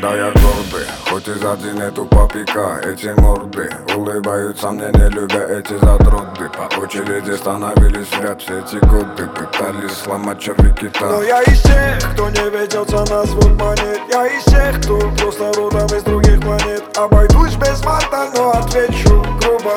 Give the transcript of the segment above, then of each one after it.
всегда я гордый, хоть и сзади нету попика. Эти морды улыбаются мне, не любя эти задроты. По очереди становились в ряд все эти годы, пытались сломать черви кита. Но я из тех, кто не ведется на звук монет. Я из тех, кто просто родом из других планет. Обойдусь без мата, но отвечу грубо: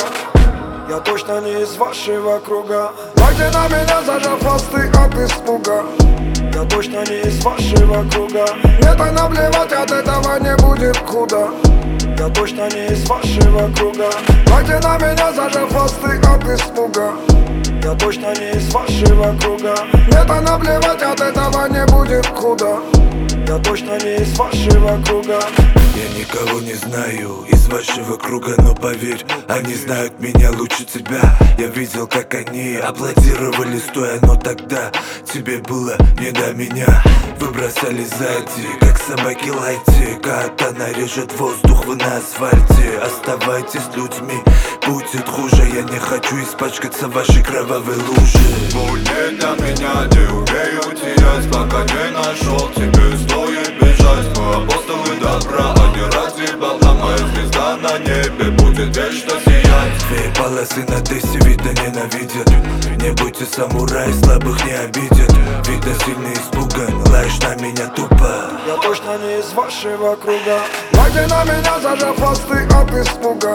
я точно не из вашего круга. Лайте на меня, зажав хвосты от испуга. Я точно не из вашего круга. Мне так наплевать, от этого не будет худо. Я точно не из вашего круга. Лайте на меня, зажав хвосты от испуга. Я точно не из вашего круга. Мне так наплевать, от этого не будет худо. Я точно не из вашего круга. Я никого не знаю из вашего круга, но поверь, они знают меня лучше тебя. Я видел, как они аплодировали стоя, но тогда тебе было не до меня. Вы бросали сзади, как собаки лайте. Катана режет воздух, вы на асфальте. Оставайтесь людьми, будет хуже. Я не хочу испачкаться в вашей кровавой луже. Будет для меня, не умею терять, пока не нашел. Тебе стоит бежать, мы апостолы добра, а не ради бала. Моя звезда на небе будет вечно сиять. Две полосы на тесте, видно, ненавидят. Не будьте самурай, слабых не обидят. Видно, сильно испуган, лаешь на меня тупо. Я точно не из вашего круга. Лайте на меня, зажав хвосты от испуга.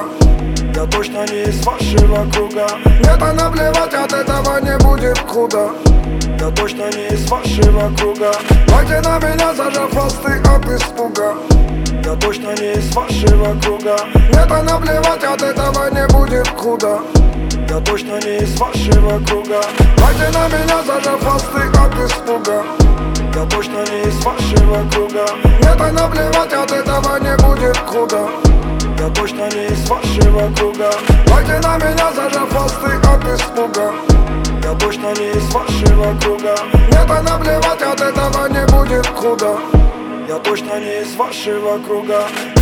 Я точно не из вашего круга. Мне так наплевать, от этого не будет худо. Я точно не из вашего круга. Лайте на меня, зажав хвосты от испуга. Я точно не из вашего круга. Мне так наплевать, от этого не будет худо. Я точно не из вашего круга. Лайте на меня, зажав хвосты от испуга. Я точно не из вашего круга. Мне так наплевать, от этого не будет худо. Я точно не из вашего круга. Лайте на меня, зажав хвосты от испуга. Я точно не из вашего круга. Мне так наплевать, от этого не будет худо. Я точно не из вашего круга.